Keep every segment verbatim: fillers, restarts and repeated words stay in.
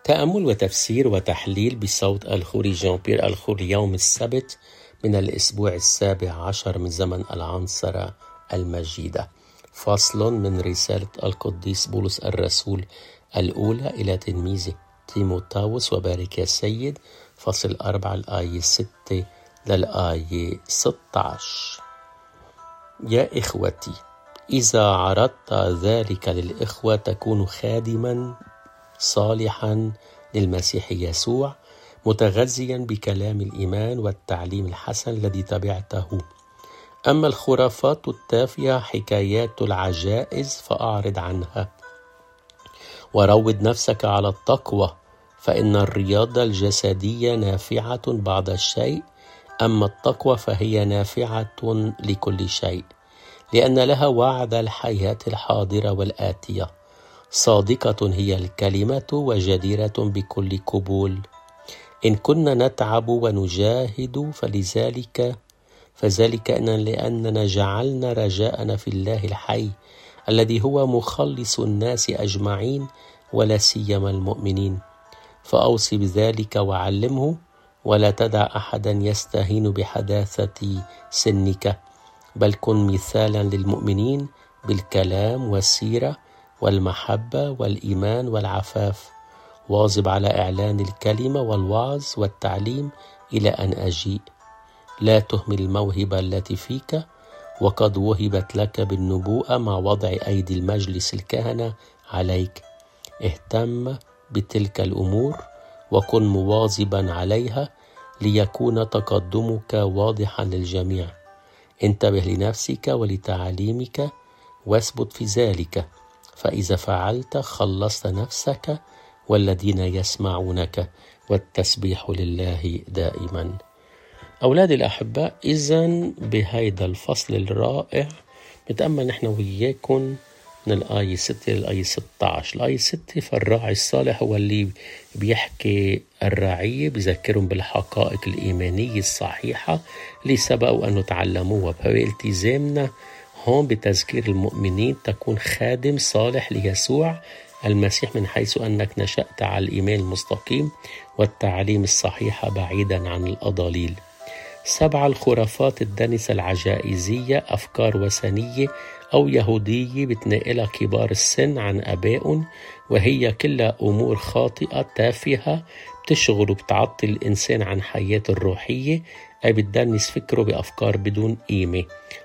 تأمل وتفسير وتحليل بصوت الخوري جان بيير الخوري يوم السبت من الأسبوع السابع عشر من زمن العنصرة المجيدة. فصل من رسالة القديس بولس الرسول الأولى إلى تلميذه تيموثاوس وبارك يا سيد، فصل أربعة الآية ستة للآية ستة عشر. يا إخوتي، إذا عرضت ذلك للإخوة تكون خادما صالحا للمسيح يسوع، متغذيا بكلام الإيمان والتعليم الحسن الذي تبعته. أما الخرافات التافهة حكايات العجائز فأعرض عنها، وروض نفسك على التقوى، فإن الرياضة الجسدية نافعة بعض الشيء، أما التقوى فهي نافعة لكل شيء، لأن لها وعد الحياة الحاضرة والآتية. صادقة هي الكلمة وجديرة بكل قبول. إن كنا نتعب ونجاهد فلذلك فذلك أن لأننا جعلنا رجاءنا في الله الحي الذي هو مخلص الناس أجمعين ولا سيما المؤمنين. فأوصي بذلك وعلمه، ولا تدع أحدا يستهين بحداثة سنك، بل كن مثالا للمؤمنين بالكلام والسيرة والمحبة والإيمان والعفاف. واظب على إعلان الكلمة والوعظ والتعليم إلى أن أجيء. لا تهمل الموهبة التي فيك، وقد وهبت لك بالنبوءة مع وضع أيدي المجلس الكهنة عليك. اهتم بتلك الأمور وكن مواظبا عليها ليكون تقدمك واضحا للجميع. انتبه لنفسك ولتعاليمك واثبت في ذلك، فإذا فعلت خلصت نفسك والذين يسمعونك، والتسبيح لله دائما. أولادي الأحباء، إذن بهيدا الفصل الرائع نتأمل نحن وياكم من الآية ستة للآية ستة عشر. الآية ستة: فالراعي الصالح هو اللي بيحكي الرعية، بيذكرهم بالحقائق الإيمانية الصحيحة اللي سبقوا أن تعلموها. فالتزامنا هون بتذكير المؤمنين تكون خادم صالح ليسوع المسيح، من حيث أنك نشأت على الإيمان المستقيم والتعليم الصحيحة بعيدا عن الأضاليل. سبعة: الخرافات الدنسة العجائزية، أفكار وثنية أو يهودية بتنقلها كبار السن عن أبائهم، وهي كلها أمور خاطئة تافهة بتشغل وبتعطل الإنسان عن حياته الروحية، أي بتدنس فكره بأفكار بدون قيمة.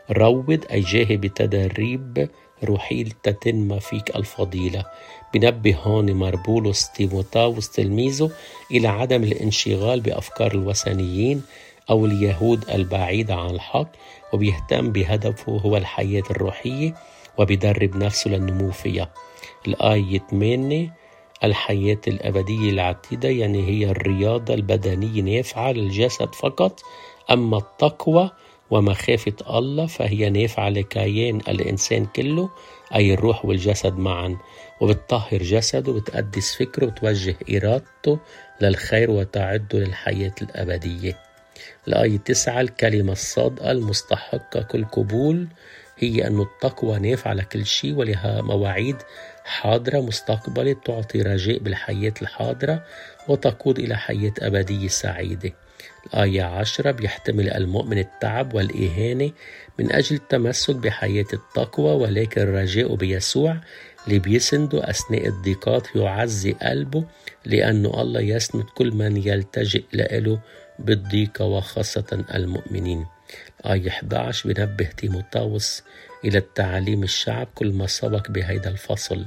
روض أي جاهد بتدريب روحي لتتم فيك الفضيلة. بنبه هون مربولوس تيموثاوس تلميذه إلى عدم الانشغال بأفكار الوثنيين أو اليهود البعيدة عن الحق، وبيهتم بهدفه هو الحياة الروحية وبيدرب نفسه للنمو فيها. الآية ثمانية: الحياة الأبدية العتيدة، يعني هي الرياضة البدنية نافعة للجسد فقط، أما التقوى ومخافة الله فهي نافعة لكيان الإنسان كله، أي الروح والجسد معا، وبتطهر جسده وبتقدس فكره وتوجه إرادته للخير وتعده للحياة الأبدية. الآية تسعة: الكلمة الصادقة المستحقة كل قبول هي أن التقوى نافعة لكل شيء، ولها مواعيد حاضرة مستقبلة تعطي رجاء بالحياة الحاضرة وتقود إلى حياة أبدية سعيدة. الآية عشرة: بيحتمل المؤمن التعب والإهانة من أجل التمسك بحياة التقوى، ولكن الرجاء بيسوع اللي بيسنده أثناء الضيقات يعزي قلبه، لأنه الله يسند كل من يلتجئ له بالضيقة وخاصة المؤمنين. آية إحدى عشر: بنبه تيموثاوس إلى التعليم الشعب كل ما سبق بهيدا الفصل.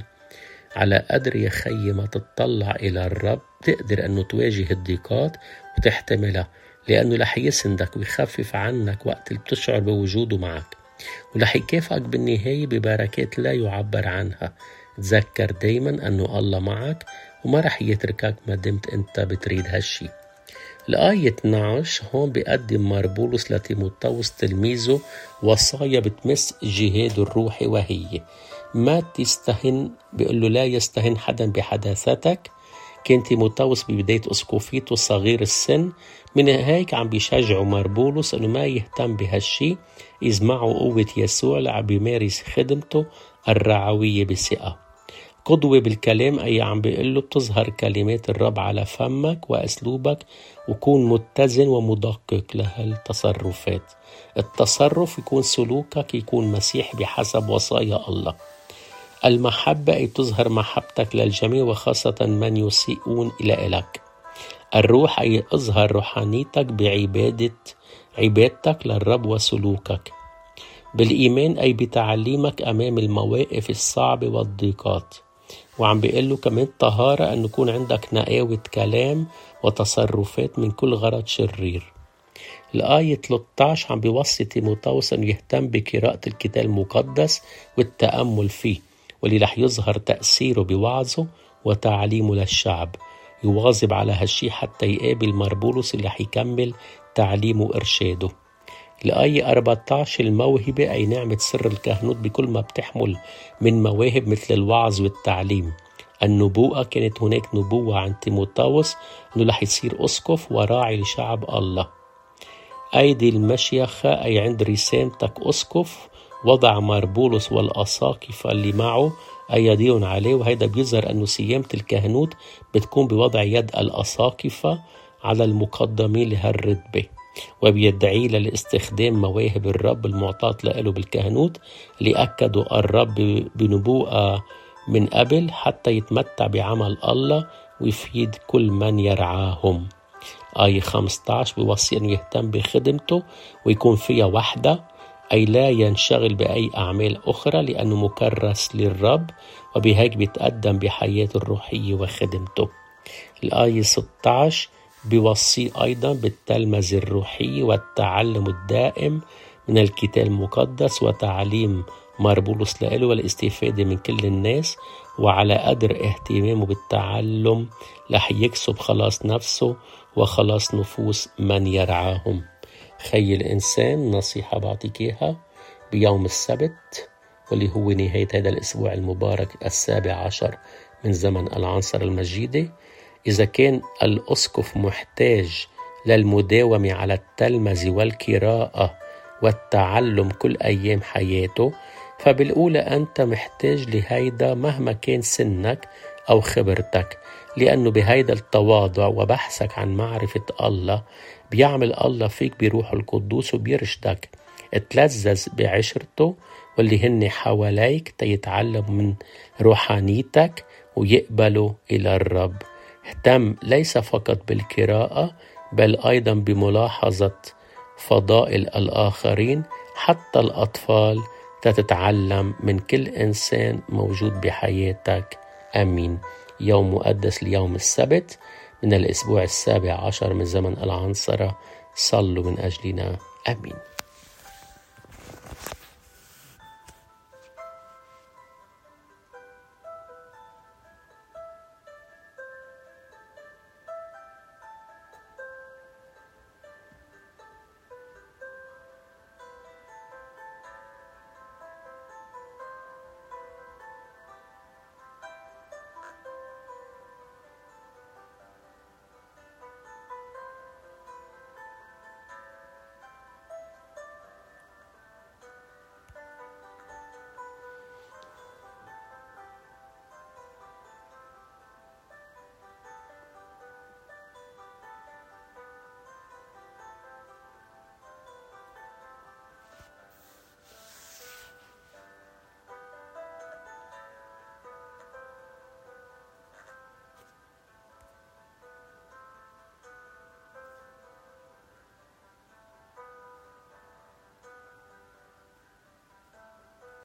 على قدر يا خي ما تطلع إلى الرب تقدر أنه تواجه الضيقات وتحتملها، لأنه رح يسندك ويخفف عنك وقت اللي بتشعر بوجوده معك، ورح يكافئك بالنهاية ببركات لا يعبر عنها. تذكر دايما أنه الله معك وما رح يتركك ما دمت أنت بتريد هالشي. الآية اثني عشر هون بيقدم مربولوس لتيموثاوس تلميذه وصايا بتمس الجهاد الروحي، وهي ما تستهن، بيقول له لا يستهن حدا بحداثتك. كان تيموثاوس ببداية أسقفيته صغير السن، من هيك عم بيشجعوا مربولوس أنه ما يهتم بهالشي، إذ معه قوة يسوع اللي عم بيمارس خدمته الرعوية بثقة. قدوة بالكلام أي عم بيقول له بتظهر كلمات الرب على فمك وأسلوبك، وكون متزن ومدقق لهالتصرفات. التصرف يكون سلوكك يكون مسيح بحسب وصايا الله. المحبة أي تظهر محبتك للجميع وخاصة من يسيئون إلى إلك. الروح أي اظهر روحانيتك بعبادة عبادتك للرب وسلوكك. بالإيمان أي بتعليمك أمام المواقف الصعبة والضيقات. وعم بيقول له كمان طهارة أن يكون عندك نقاوة كلام وتصرفات من كل غرض شرير. الآية ثلاثة عشر عم بيوصي تيموثاوس أن يهتم بقراءة الكتاب المقدس والتأمل فيه، واللي رح يظهر تأثيره بوعظه وتعليمه للشعب. يواظب على هالشي حتى يقابل مربولس اللي رح يكمل تعليمه وإرشاده. الآية أربعة عشر الموهبة أي نعمة سر الكهنوت بكل ما بتحمل من مواهب مثل الوعظ والتعليم. النبوءة كانت هناك نبوة عن تيموثاوس أنه رح يصير أسقف وراعي لشعب الله. أيدي المشيخة أي عند رسامتك أسقف وضع مربولس والأساقفة اللي معه أيديهم عليه، وهيدا بيظهر أنه سيامة الكهنوت بتكون بوضع يد الأساقفة على المقدمين لهالرتبة، وبيدعي لاستخدام مواهب الرب المعطاة له بالكهنوت اللي أكدوا الرب بنبوءة من قبل حتى يتمتع بعمل الله ويفيد كل من يرعاهم. آية خمسة عشر بيوصي أنه يهتم بخدمته ويكون فيها وحدة، أي لا ينشغل بأي أعمال أخرى لأنه مكرس للرب، وبهيك بيتقدم بحياته الروحية وخدمته. الآية ستة عشر بيوصي أيضا بالتلمذة الروحية والتعلم الدائم من الكتاب المقدس وتعليم مربولس له والاستفادة من كل الناس، وعلى قدر اهتمامه بالتعلم رح يكسب خلاص نفسه وخلاص نفوس من يرعاهم. خي الإنسان نصيحة بعطيك إياها بيوم السبت، واللي هو نهاية هذا الأسبوع المبارك السابع عشر من زمن العنصرة المجيدة. إذا كان الأسقف محتاج للمداومة على التلمذة والقراءة والتعلم كل أيام حياته، فبالأولى أنت محتاج لهيدا مهما كان سنك أو خبرتك، لأنه بهيدا التواضع وبحثك عن معرفة الله بيعمل الله فيك بروح القدوس وبيرشدك اتلذذ بعشرته واللي هن حواليك تيتعلم من روحانيتك ويقبلوا إلى الرب. اهتم ليس فقط بالقراءة بل أيضا بملاحظة فضائل الآخرين، حتى الأطفال تتعلم من كل إنسان موجود بحياتك. آمين. يوم مقدس ليوم السبت من الأسبوع السابع عشر من زمن العنصرة. صلوا من أجلنا. آمين.